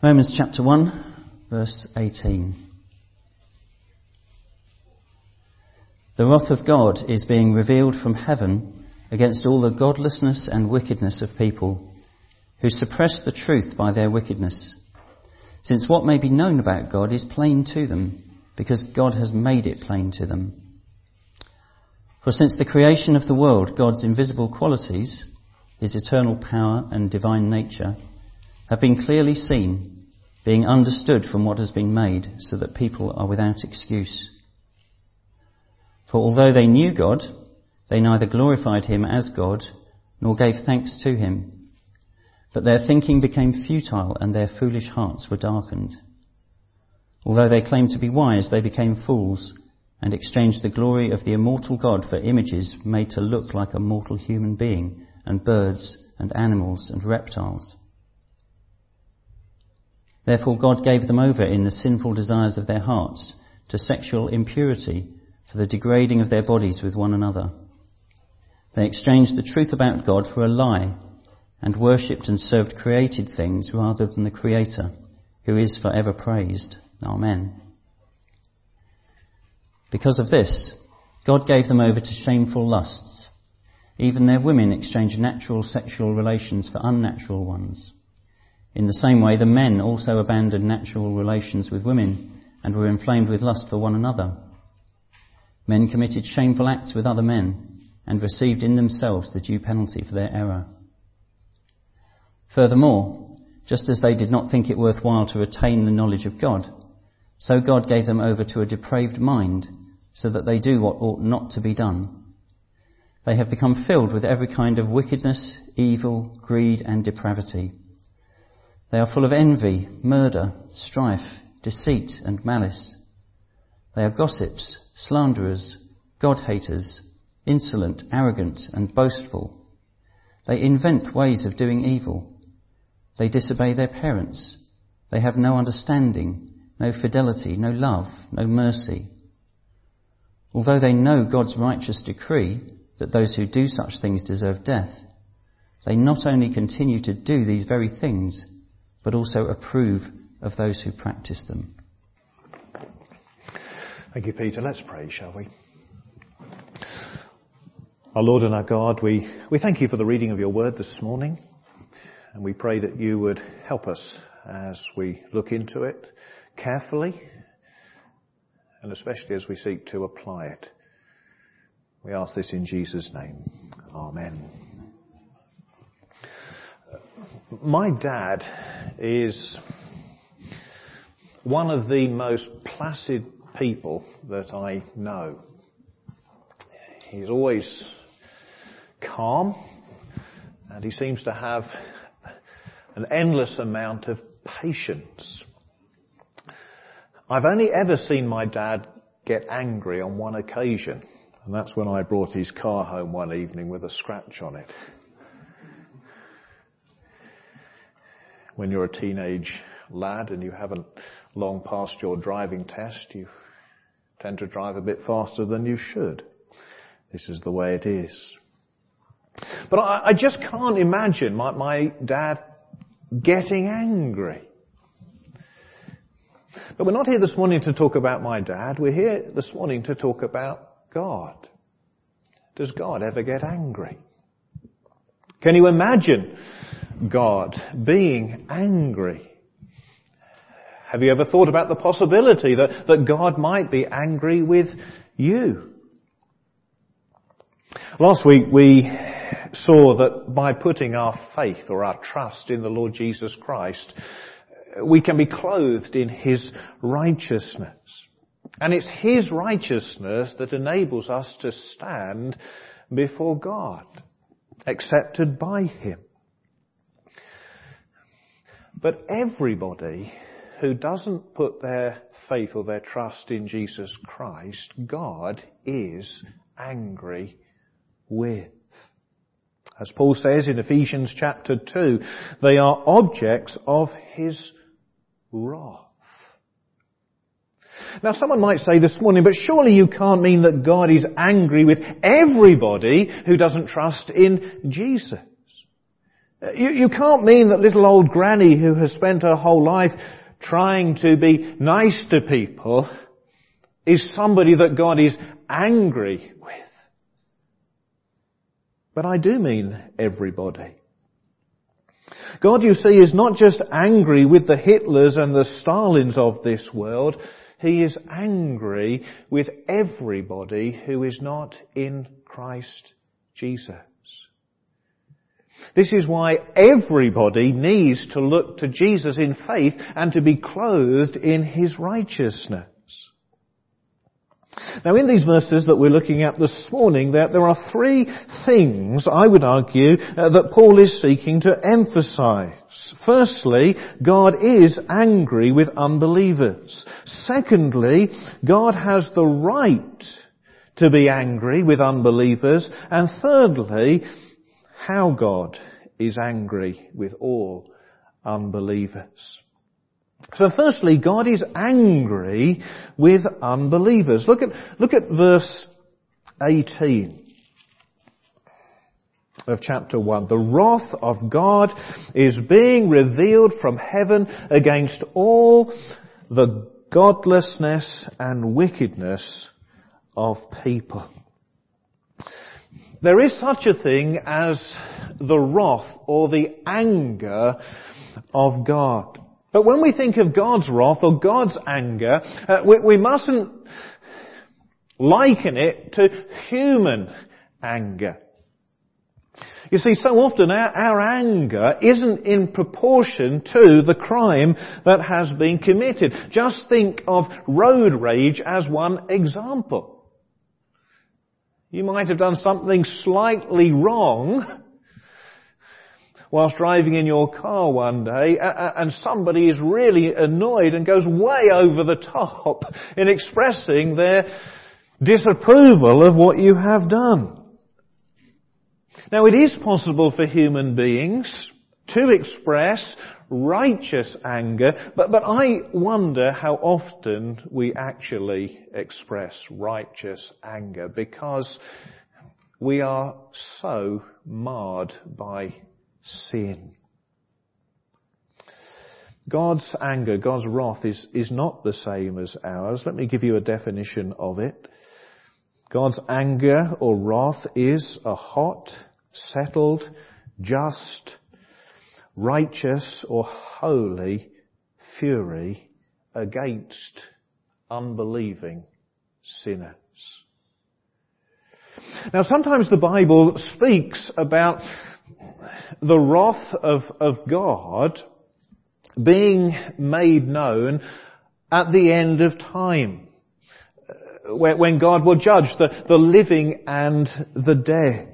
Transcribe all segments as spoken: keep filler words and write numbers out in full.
Romans chapter one, verse eighteen. The wrath of God is being revealed from heaven against all the godlessness and wickedness of people who suppress the truth by their wickedness, since what may be known about God is plain to them, because God has made it plain to them. For since the creation of the world, God's invisible qualities, his eternal power and divine nature, have been clearly seen, being understood from what has been made, so that people are without excuse. For although they knew God, they neither glorified him as God, nor gave thanks to him. But their thinking became futile, and their foolish hearts were darkened. Although they claimed to be wise, they became fools, and exchanged the glory of the immortal God for images made to look like a mortal human being, and birds, and animals, and reptiles. Therefore God gave them over in the sinful desires of their hearts to sexual impurity, for the degrading of their bodies with one another. They exchanged the truth about God for a lie, and worshipped and served created things rather than the Creator, who is forever praised. Amen. Because of this, God gave them over to shameful lusts. Even their women exchanged natural sexual relations for unnatural ones. In the same way, the men also abandoned natural relations with women and were inflamed with lust for one another. Men committed shameful acts with other men and received in themselves the due penalty for their error. Furthermore, just as they did not think it worthwhile to attain the knowledge of God, so God gave them over to a depraved mind, so that they do what ought not to be done. They have become filled with every kind of wickedness, evil, greed, and depravity. They are full of envy, murder, strife, deceit, and malice. They are gossips, slanderers, God-haters, insolent, arrogant, and boastful. They invent ways of doing evil. They disobey their parents. They have no understanding, no fidelity, no love, no mercy. Although they know God's righteous decree that those who do such things deserve death, they not only continue to do these very things, but also approve of those who practice them. Thank you, Peter. Let's pray, shall we? Our Lord and our God, we, we thank you for the reading of your word this morning, and we pray that you would help us as we look into it carefully, and especially as we seek to apply it. We ask this in Jesus' name. Amen. My dad is one of the most placid people that I know. He's always calm, and he seems to have an endless amount of patience. I've only ever seen my dad get angry on one occasion, and that's when I brought his car home one evening with a scratch on it. When you're a teenage lad and you haven't long passed your driving test, you tend to drive a bit faster than you should. This is the way it is. But I, I just can't imagine my, my dad getting angry. But we're not here this morning to talk about my dad. We're here this morning to talk about God. Does God ever get angry? Can you imagine God being angry? Have you ever thought about the possibility that, that God might be angry with you? Last week we saw that by putting our faith or our trust in the Lord Jesus Christ, we can be clothed in his righteousness. And it's his righteousness that enables us to stand before God, accepted by him. But everybody who doesn't put their faith or their trust in Jesus Christ, God is angry with. As Paul says in Ephesians chapter two, they are objects of his wrath. Now someone might say this morning, but surely you can't mean that God is angry with everybody who doesn't trust in Jesus. You, you can't mean that little old granny who has spent her whole life trying to be nice to people is somebody that God is angry with. But I do mean everybody. God, you see, is not just angry with the Hitlers and the Stalins of this world. He is angry with everybody who is not in Christ Jesus. This is why everybody needs to look to Jesus in faith and to be clothed in His righteousness. Now, in these verses that we're looking at this morning, there, there are three things, I would argue, uh, that Paul is seeking to emphasize. Firstly, God is angry with unbelievers. Secondly, God has the right to be angry with unbelievers. And thirdly, how God is angry with all unbelievers. So firstly, God is angry with unbelievers. Look at, look at verse eighteen of chapter one. The wrath of God is being revealed from heaven against all the godlessness and wickedness of people. There is such a thing as the wrath or the anger of God. But when we think of God's wrath or God's anger, uh, we, we mustn't liken it to human anger. You see, so often our, our anger isn't in proportion to the crime that has been committed. Just think of road rage as one example. You might have done something slightly wrong whilst driving in your car one day, and somebody is really annoyed and goes way over the top in expressing their disapproval of what you have done. Now, it is possible for human beings to express righteous anger, but, but I wonder how often we actually express righteous anger, because we are so marred by sin. God's anger, God's wrath is, is not the same as ours. Let me give you a definition of it. God's anger or wrath is a hot, settled, just, righteous or holy fury against unbelieving sinners. Now, sometimes the Bible speaks about the wrath of, of God being made known at the end of time, when God will judge the, the living and the dead.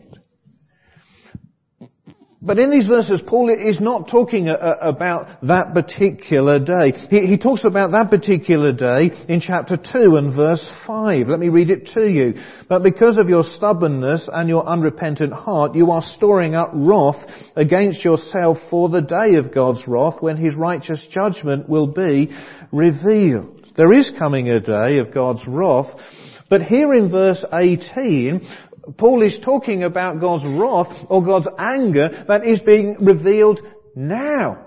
But in these verses, Paul is not talking a, a, about that particular day. He, he talks about that particular day in chapter two and verse five. Let me read it to you. But because of your stubbornness and your unrepentant heart, you are storing up wrath against yourself for the day of God's wrath, when His righteous judgment will be revealed. There is coming a day of God's wrath, but here in verse eighteen, Paul is talking about God's wrath or God's anger that is being revealed now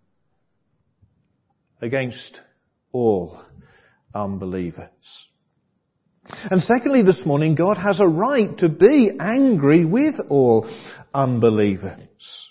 against all unbelievers. And secondly, this morning, God has a right to be angry with all unbelievers.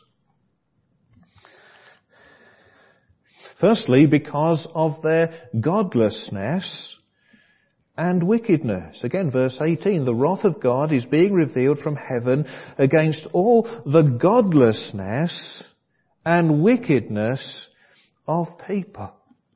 Firstly, because of their godlessness and wickedness. Again, verse eighteen, the wrath of God is being revealed from heaven against all the godlessness and wickedness of people.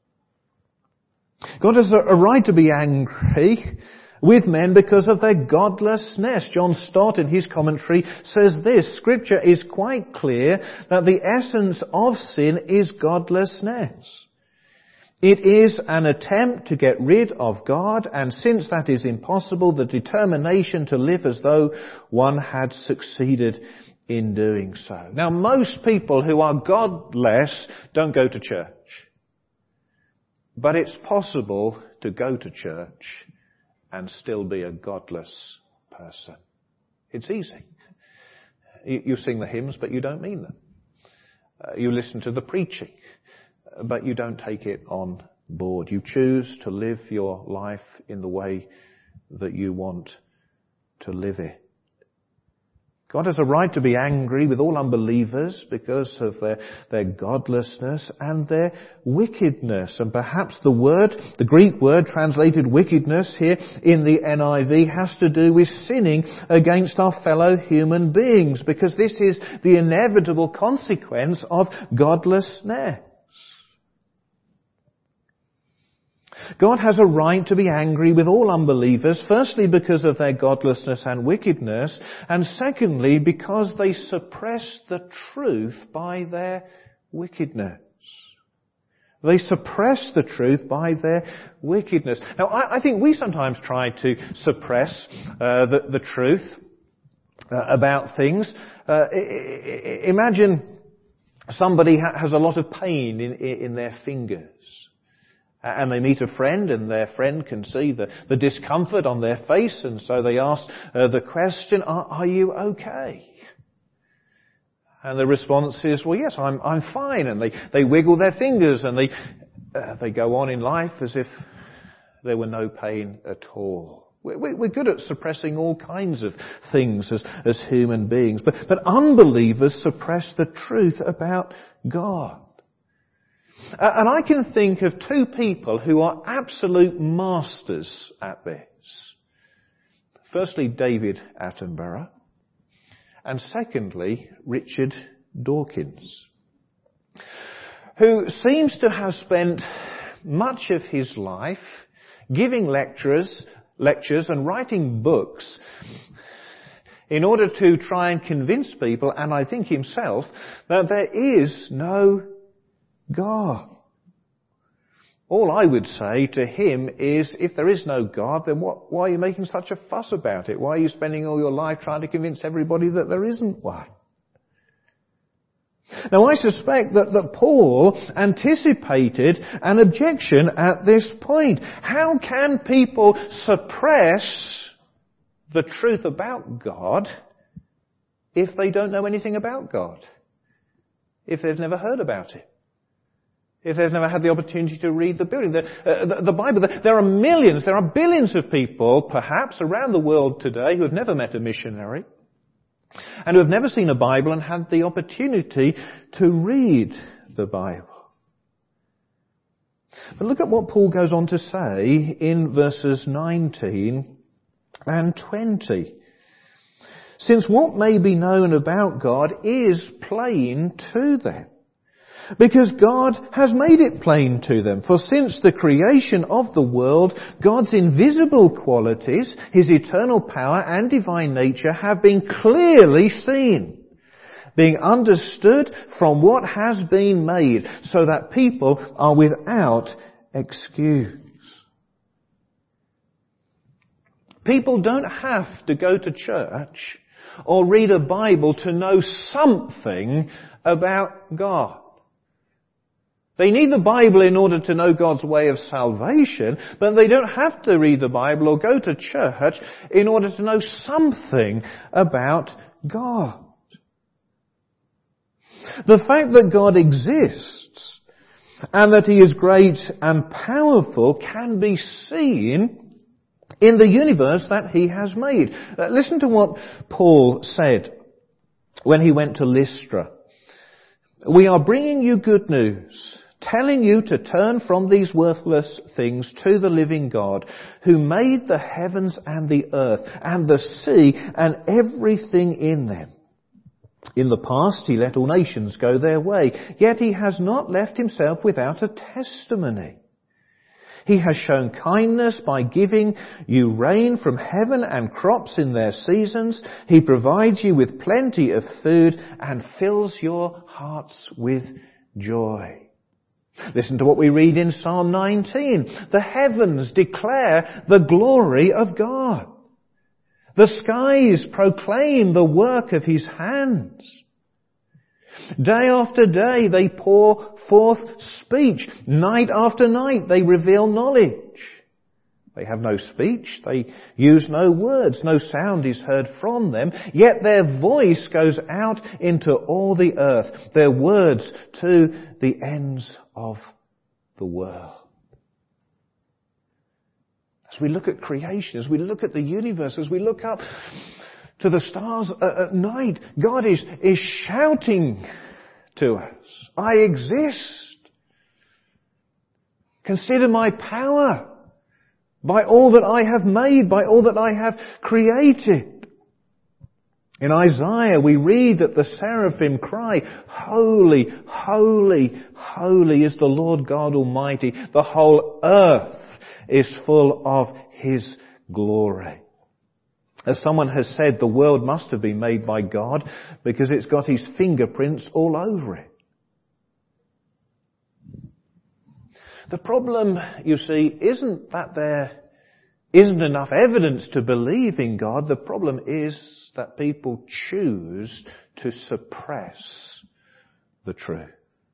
God has a right to be angry with men because of their godlessness. John Stott, in his commentary, says this: Scripture is quite clear that the essence of sin is godlessness. It is an attempt to get rid of God, and since that is impossible, the determination to live as though one had succeeded in doing so. Now, most people who are godless don't go to church. But it's possible to go to church and still be a godless person. It's easy. You sing the hymns, but you don't mean them. Uh, you listen to the preaching, but you don't take it on board. You choose to live your life in the way that you want to live it. God has a right to be angry with all unbelievers because of their, their godlessness and their wickedness. And perhaps the word, the Greek word translated wickedness here in the N I V has to do with sinning against our fellow human beings, because this is the inevitable consequence of godlessness. God has a right to be angry with all unbelievers, firstly because of their godlessness and wickedness, and secondly because they suppress the truth by their wickedness. They suppress the truth by their wickedness. Now, I, I think we sometimes try to suppress uh, the, the truth uh, about things. Uh, I, I, imagine somebody ha- has a lot of pain in, in their fingers. And they meet a friend, and their friend can see the, the discomfort on their face, and so they ask uh, the question, are, are you okay? And the response is, well, yes, I'm, I'm fine. And they, they wiggle their fingers, and they, uh, they go on in life as if there were no pain at all. We're, we're good at suppressing all kinds of things as, as human beings, but, but unbelievers suppress the truth about God. Uh, and I can think of two people who are absolute masters at this. Firstly, David Attenborough, and secondly, Richard Dawkins, who seems to have spent much of his life giving lectures, lectures and writing books in order to try and convince people, and I think himself, that there is no God. All I would say to him is, if there is no God, then what, why are you making such a fuss about it? Why are you spending all your life trying to convince everybody that there isn't one? Now, I suspect that, that Paul anticipated an objection at this point. How can people suppress the truth about God if they don't know anything about God? If they've never heard about it? If they've never had the opportunity to read the building, the, uh, the, the Bible, the, there are millions, there are billions of people, perhaps, around the world today who have never met a missionary and who have never seen a Bible and had the opportunity to read the Bible. But look at what Paul goes on to say in verses nineteen and twenty. Since what may be known about God is plain to them, because God has made it plain to them. For since the creation of the world, God's invisible qualities, His eternal power and divine nature have been clearly seen, being understood from what has been made, so that people are without excuse. People don't have to go to church or read a Bible to know something about God. They need the Bible in order to know God's way of salvation, but they don't have to read the Bible or go to church in order to know something about God. The fact that God exists and that He is great and powerful can be seen in the universe that He has made. Uh, listen to what Paul said when he went to Lystra. We are bringing you good news, telling you to turn from these worthless things to the living God, who made the heavens and the earth and the sea and everything in them. In the past He let all nations go their way, yet He has not left Himself without a testimony. He has shown kindness by giving you rain from heaven and crops in their seasons. He provides you with plenty of food and fills your hearts with joy. Listen to what we read in Psalm nineteen. The heavens declare the glory of God. The skies proclaim the work of His hands. Day after day they pour forth speech. Night after night they reveal knowledge. They have no speech, they use no words, no sound is heard from them, yet their voice goes out into all the earth, their words to the ends of the world. As we look at creation, as we look at the universe, as we look up to the stars at night, God is, is shouting to us, I exist. Consider my power. By all that I have made, by all that I have created. In Isaiah we read that the seraphim cry, Holy, holy, holy is the Lord God Almighty. The whole earth is full of His glory. As someone has said, the world must have been made by God because it's got His fingerprints all over it. The problem, you see, isn't that there isn't enough evidence to believe in God. The problem is that people choose to suppress the truth.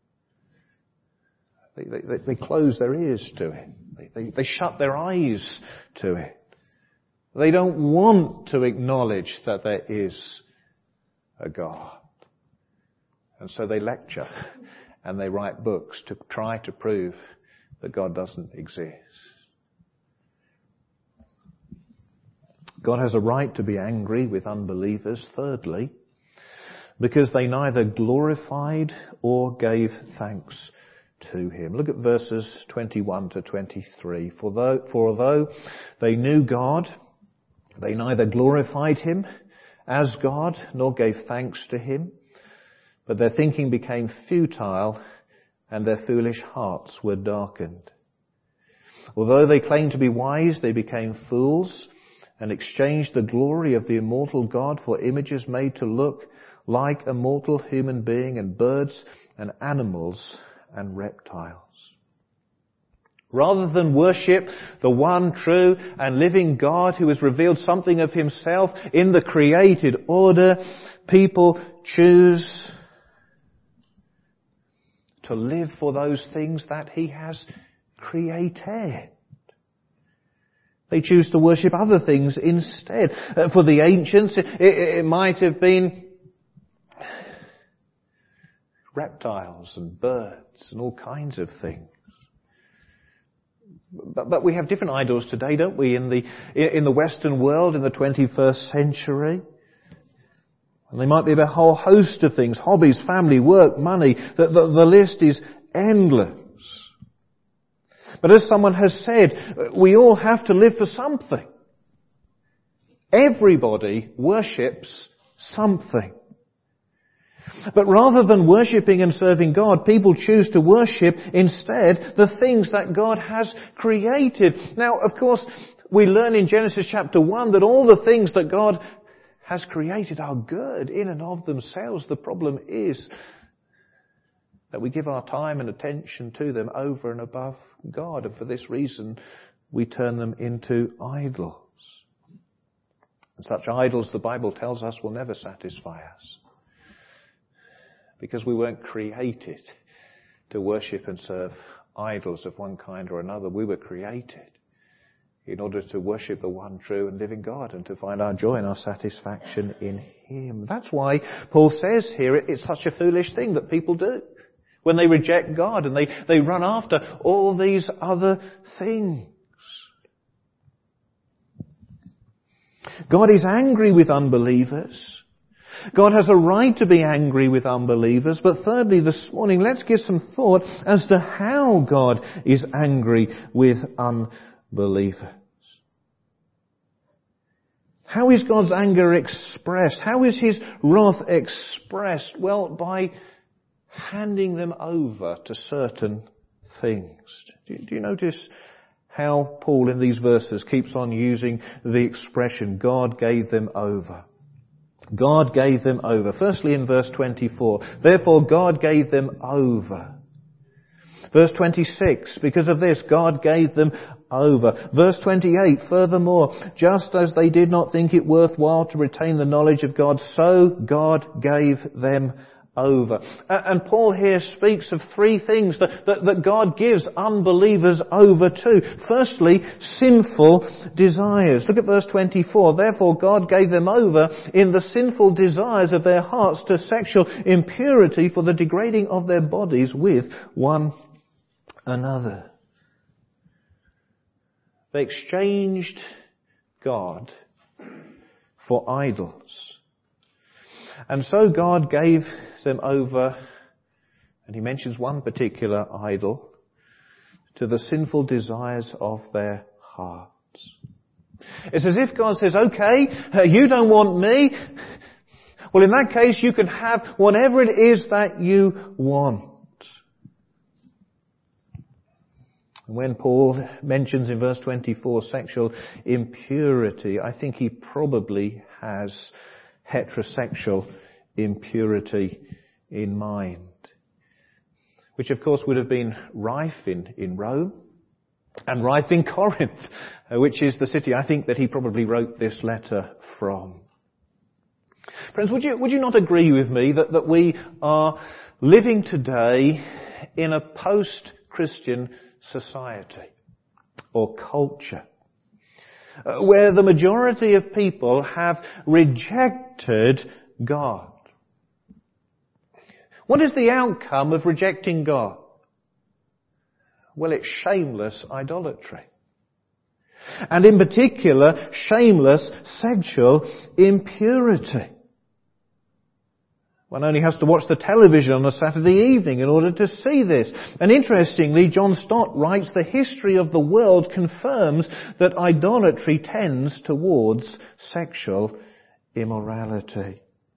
They, they, they close their ears to it. They, they, they shut their eyes to it. They don't want to acknowledge that there is a God. And so they lecture and they write books to try to prove that God doesn't exist. God has a right to be angry with unbelievers, thirdly, because they neither glorified or gave thanks to Him. Look at verses twenty-one to twenty-three. For though, for although they knew God, they neither glorified Him as God nor gave thanks to Him, but their thinking became futile and their foolish hearts were darkened. Although they claimed to be wise, they became fools and exchanged the glory of the immortal God for images made to look like a mortal human being and birds and animals and reptiles. Rather than worship the one true and living God who has revealed something of Himself in the created order, people choose to live for those things that He has created. They choose to worship other things instead. Uh, for the ancients, it, it, it might have been reptiles and birds and all kinds of things. But, but we have different idols today, don't we, in the in the Western world in the twenty-first century. And they might be a whole host of things, hobbies, family, work, money. The, the, the list is endless. But as someone has said, we all have to live for something. Everybody worships something. But rather than worshipping and serving God, people choose to worship instead the things that God has created. Now, of course, we learn in Genesis chapter one that all the things that God has created are good in and of themselves. The problem is that we give our time and attention to them over and above God, and for this reason we turn them into idols. And such idols, the Bible tells us, will never satisfy us, because we weren't created to worship and serve idols of one kind or another. We were created in order to worship the one true and living God and to find our joy and our satisfaction in Him. That's why Paul says here it's such a foolish thing that people do when they reject God and they, they run after all these other things. God is angry with unbelievers. God has a right to be angry with unbelievers. But thirdly, this morning, let's give some thought as to how God is angry with unbelievers. How is God's anger expressed? How is His wrath expressed? Well, by handing them over to certain things. Do you, do you notice how Paul in these verses keeps on using the expression, God gave them over? God gave them over. Firstly in verse twenty-four, therefore God gave them over. Verse twenty-six, because of this, God gave them over. Verse twenty-eight, furthermore, just as they did not think it worthwhile to retain the knowledge of God, so God gave them over. And Paul here speaks of three things that, that, that God gives unbelievers over to. Firstly, sinful desires. Look at verse twenty-four. Therefore God gave them over in the sinful desires of their hearts to sexual impurity for the degrading of their bodies with one another. They exchanged God for idols. And so God gave them over, and he mentions one particular idol, to the sinful desires of their hearts. It's as if God says, okay, uh, you don't want me. Well, in that case, you can have whatever it is that you want. When Paul mentions in verse twenty-four sexual impurity, I think he probably has heterosexual impurity in mind, which of course would have been rife in, in Rome and rife in Corinth, which is the city I think that he probably wrote this letter from. Friends, would you, would you not agree with me that, that we are living today in a post-Christian society or culture uh, where the majority of people have rejected God? What is the outcome of rejecting God? Well, it's shameless idolatry. And in particular, shameless sexual impurity. One only has to watch the television on a Saturday evening in order to see this. And interestingly, John Stott writes, the history of the world confirms that idolatry tends towards sexual immorality.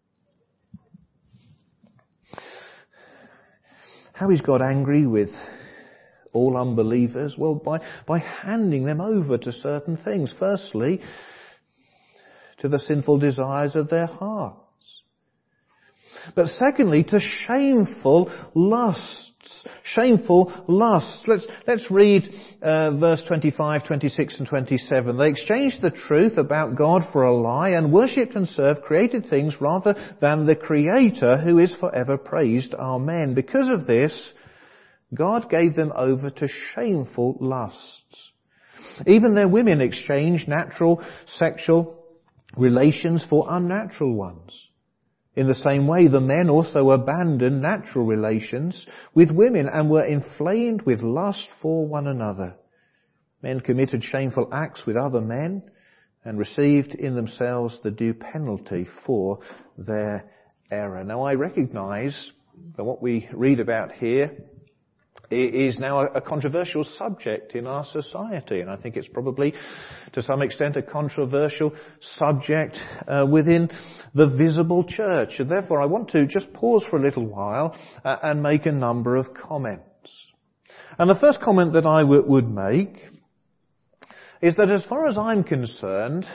How is God angry with all unbelievers? Well, by, by handing them over to certain things. Firstly, to the sinful desires of their hearts. But secondly, to shameful lusts. Shameful lusts. Let's, let's read uh, verse twenty-five, twenty-six and twenty-seven. They exchanged the truth about God for a lie and worshipped and served created things rather than the Creator who is forever praised. Amen. Because of this, God gave them over to shameful lusts. Even their women exchanged natural sexual relations for unnatural ones. In the same way, the men also abandoned natural relations with women and were inflamed with lust for one another. Men committed shameful acts with other men and received in themselves the due penalty for their error. Now, I recognize that what we read about here is now a controversial subject in our society, and I think it's probably to some extent a controversial subject uh, within the visible church, and therefore I want to just pause for a little while uh, and make a number of comments. And the first comment that I w- would make is that as far as I'm concerned,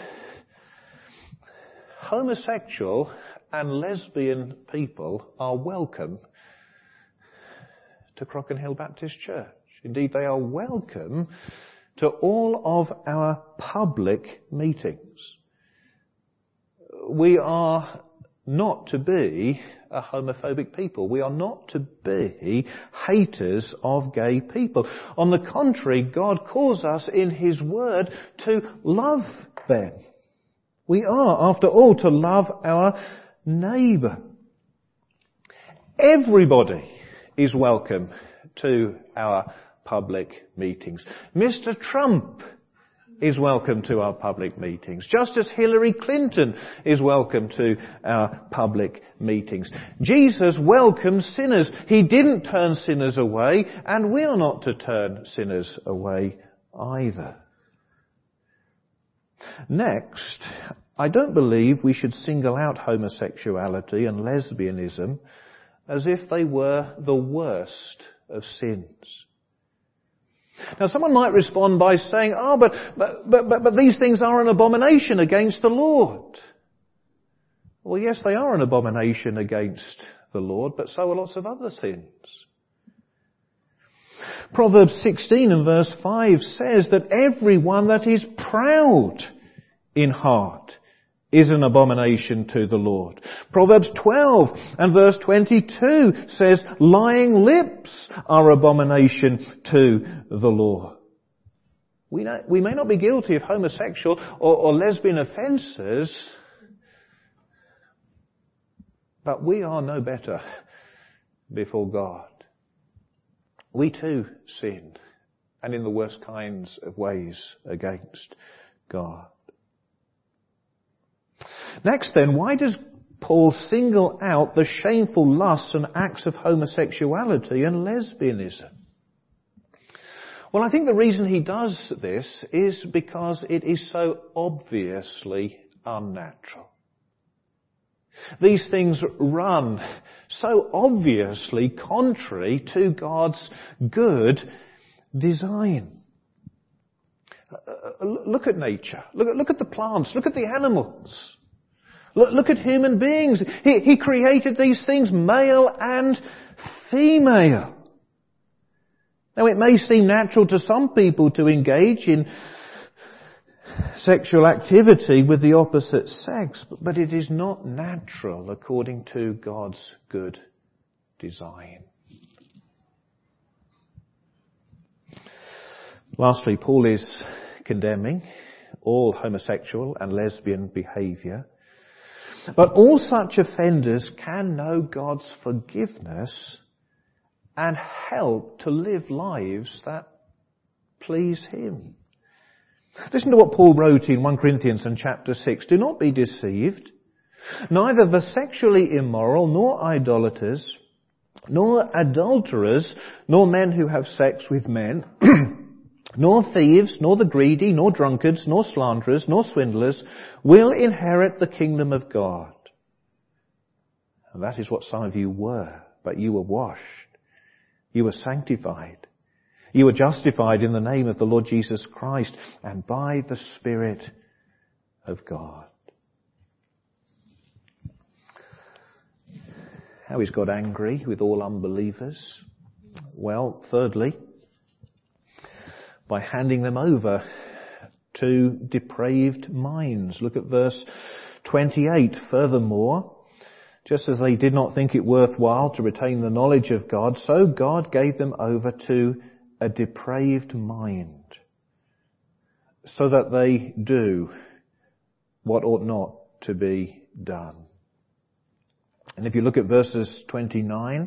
homosexual and lesbian people are welcome to Crockenhill Hill Baptist Church. Indeed, they are welcome to all of our public meetings. We are not to be a homophobic people. We are not to be haters of gay people. On the contrary, God calls us in His Word to love them. We are, after all, to love our neighbour. Everybody is welcome to our public meetings. Mister Trump is welcome to our public meetings. Just as Hillary Clinton is welcome to our public meetings. Jesus welcomes sinners. He didn't turn sinners away, and we are not to turn sinners away either. Next, I don't believe we should single out homosexuality and lesbianism as if they were the worst of sins. Now, someone might respond by saying, oh, but, but, but, but, but these things are an abomination against the Lord. Well, yes, they are an abomination against the Lord, but so are lots of other sins. Proverbs sixteen and verse five says that everyone that is proud in heart is an abomination to the Lord. Proverbs twelve and verse twenty-two says, lying lips are abomination to the Lord. We, know, we may not be guilty of homosexual or, or lesbian offences, but we are no better before God. We too sin, and in the worst kinds of ways against God. Next then, why does Paul single out the shameful lusts and acts of homosexuality and lesbianism? Well, I think the reason he does this is because it is so obviously unnatural. These things run so obviously contrary to God's good design. Uh, look at nature. Look at, look at the plants. Look at the animals. Look, look at human beings. He, he created these things male and female. Now it may seem natural to some people to engage in sexual activity with the opposite sex, but it is not natural according to God's good design. Lastly, Paul is condemning all homosexual and lesbian behaviour, but all such offenders can know God's forgiveness and help to live lives that please Him. Listen to what Paul wrote in First Corinthians and chapter six. Do not be deceived. Neither the sexually immoral, nor idolaters, nor adulterers, nor men who have sex with men, nor thieves, nor the greedy, nor drunkards, nor slanderers, nor swindlers will inherit the kingdom of God. And that is what some of you were, but you were washed. You were sanctified. You were justified in the name of the Lord Jesus Christ and by the Spirit of God. How is God angry with all unbelievers? Well, thirdly, by handing them over to depraved minds. Look at verse twenty-eight. Furthermore, just as they did not think it worthwhile to retain the knowledge of God, so God gave them over to a depraved mind, so that they do what ought not to be done. And if you look at verses twenty-nine,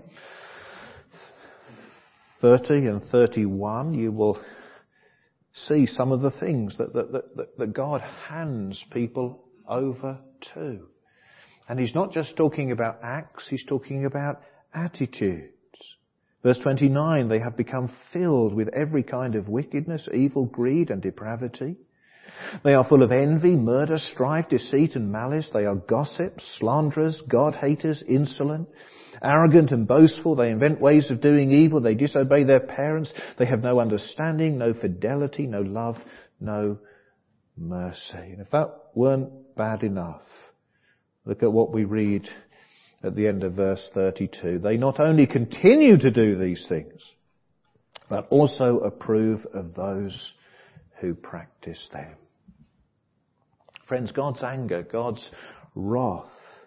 thirty and thirty-one, you will see some of the things that, that, that, that God hands people over to. And He's not just talking about acts, He's talking about attitudes. Verse twenty-nine, they have become filled with every kind of wickedness, evil, greed and depravity. They are full of envy, murder, strife, deceit and malice. They are gossips, slanderers, God-haters, insolent, arrogant and boastful. They invent ways of doing evil. They disobey their parents. They have no understanding, no fidelity, no love, no mercy. And if that weren't bad enough, look at what we read at the end of verse thirty-two. They not only continue to do these things, but also approve of those who practice them. Friends, God's anger, God's wrath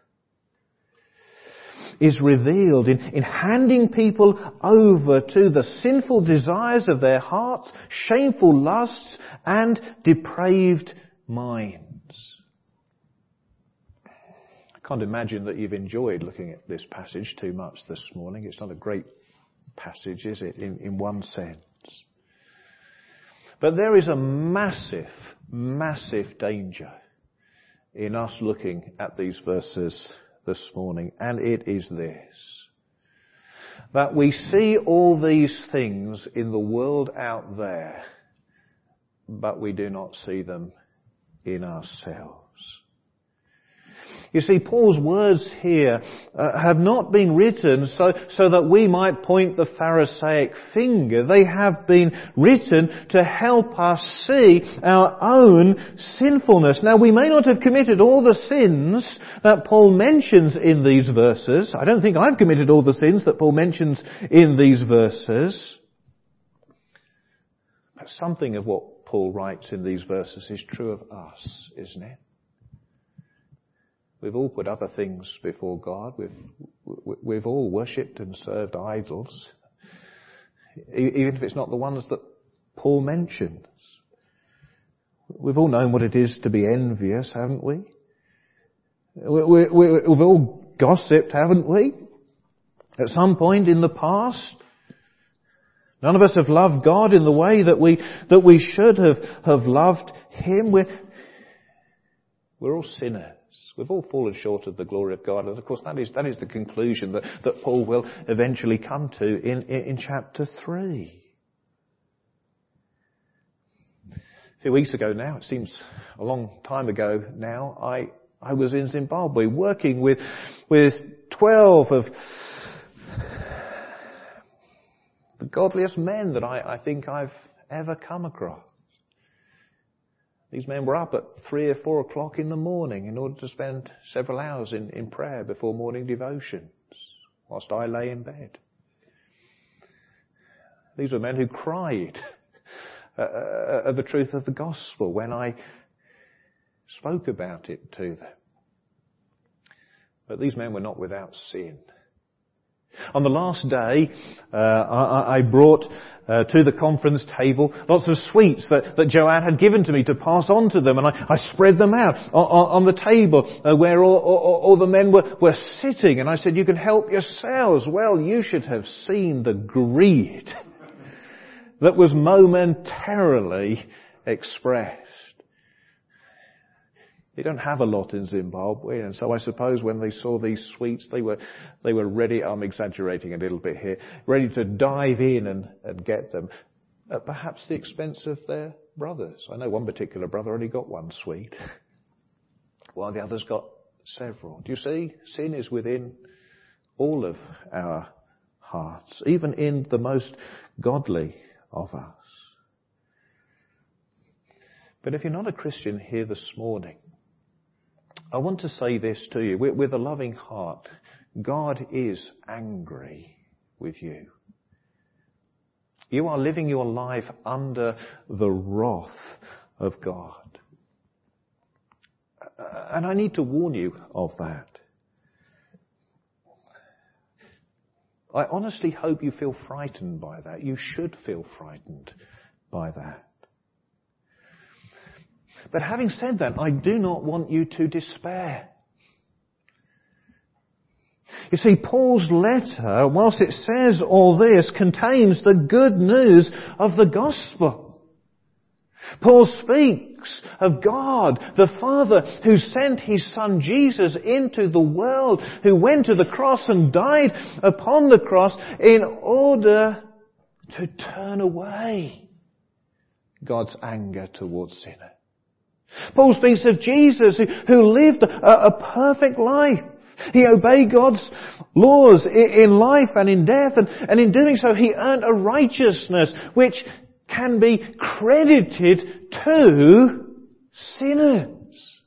is revealed in, in handing people over to the sinful desires of their hearts, shameful lusts, and depraved minds. I can't imagine that you've enjoyed looking at this passage too much this morning. It's not a great passage, is it, in, in one sense? But there is a massive, massive danger in us looking at these verses this morning, and it is this: that we see all these things in the world out there, but we do not see them in ourselves. You see, Paul's words here uh, have not been written so, so that we might point the Pharisaic finger. They have been written to help us see our own sinfulness. Now, we may not have committed all the sins that Paul mentions in these verses. I don't think I've committed all the sins that Paul mentions in these verses. But something of what Paul writes in these verses is true of us, isn't it? We've all put other things before God. We've, we've all worshipped and served idols, even if it's not the ones that Paul mentions. We've all known what it is to be envious, haven't we? We, we, we, we've all gossiped, haven't we? At some point in the past. None of us have loved God in the way that we that we should have, have loved Him. We're, we're all sinners. We've all fallen short of the glory of God. And of course that is that is the conclusion that, that Paul will eventually come to in, in, in chapter three. A few weeks ago now, it seems a long time ago now, I, I was in Zimbabwe working with, with twelve of the godliest men that I, I think I've ever come across. These men were up at three or four o'clock in the morning in order to spend several hours in, in prayer before morning devotions, whilst I lay in bed. These were men who cried uh, of the truth of the gospel when I spoke about it to them. But these men were not without sin. On the last day, uh, I, I brought uh, to the conference table lots of sweets that, that Joanne had given to me to pass on to them, and I, I spread them out on, on the table uh, where all, all, all the men were, were sitting, and I said, "You can help yourselves." Well, you should have seen the greed that was momentarily expressed. They don't have a lot in Zimbabwe, and so I suppose when they saw these sweets, they were they were ready, I'm exaggerating a little bit here, ready to dive in and, and get them, at perhaps the expense of their brothers. I know one particular brother only got one sweet, while the others got several. Do you see? Sin is within all of our hearts, even in the most godly of us. But if you're not a Christian here this morning, I want to say this to you with a loving heart. God is angry with you. You are living your life under the wrath of God. And I need to warn you of that. I honestly hope you feel frightened by that. You should feel frightened by that. But having said that, I do not want you to despair. You see, Paul's letter, whilst it says all this, contains the good news of the gospel. Paul speaks of God, the Father, who sent His Son Jesus into the world, who went to the cross and died upon the cross in order to turn away God's anger towards sinners. Paul speaks of Jesus who, who lived a, a perfect life. He obeyed God's laws in, in life and in death, and, and in doing so he earned a righteousness which can be credited to sinners.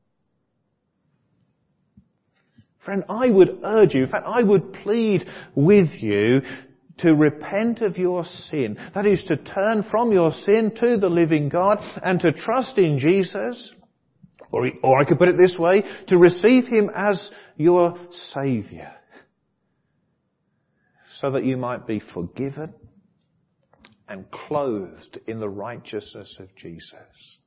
Friend, I would urge you, in fact I would plead with you to repent of your sin. That is to turn from your sin to the living God and to trust in Jesus. Or, or I could put it this way, to receive Him as your Saviour. So that you might be forgiven and clothed in the righteousness of Jesus.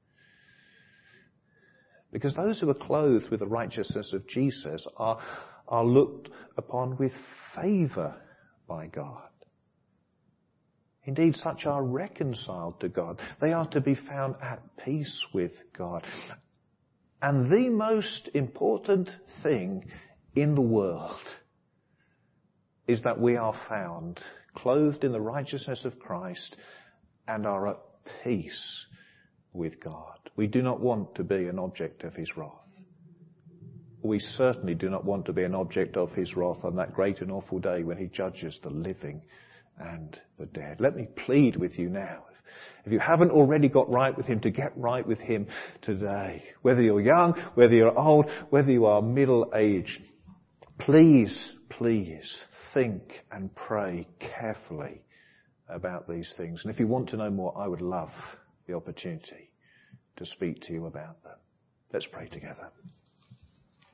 Because those who are clothed with the righteousness of Jesus are, are looked upon with favour by God. Indeed, such are reconciled to God. They are to be found at peace with God. And the most important thing in the world is that we are found clothed in the righteousness of Christ and are at peace with God. We do not want to be an object of His wrath. We certainly do not want to be an object of His wrath on that great and awful day when He judges the living and the dead. Let me plead with you now. If you haven't already got right with Him, to get right with Him today. Whether you're young, whether you're old, whether you are middle-aged. Please, please think and pray carefully about these things. And if you want to know more, I would love the opportunity to speak to you about them. Let's pray together.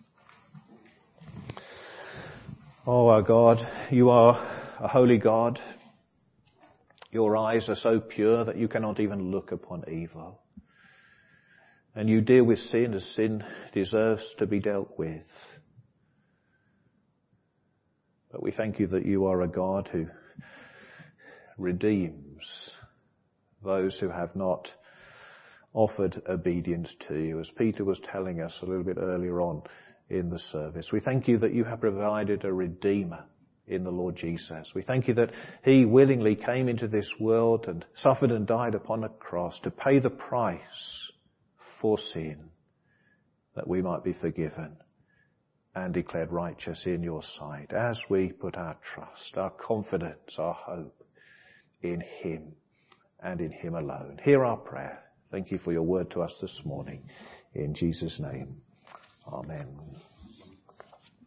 Oh, our God, you are a holy God. Your eyes are so pure that you cannot even look upon evil. And you deal with sin as sin deserves to be dealt with. But we thank you that you are a God who redeems those who have not offered obedience to you, as Peter was telling us a little bit earlier on in the service. We thank you that you have provided a Redeemer in the Lord Jesus. We thank you that he willingly came into this world and suffered and died upon a cross to pay the price for sin, that we might be forgiven and declared righteous in your sight as we put our trust, our confidence, our hope in him and in him alone. Hear our prayer. Thank you for your word to us this morning. In Jesus' name, amen.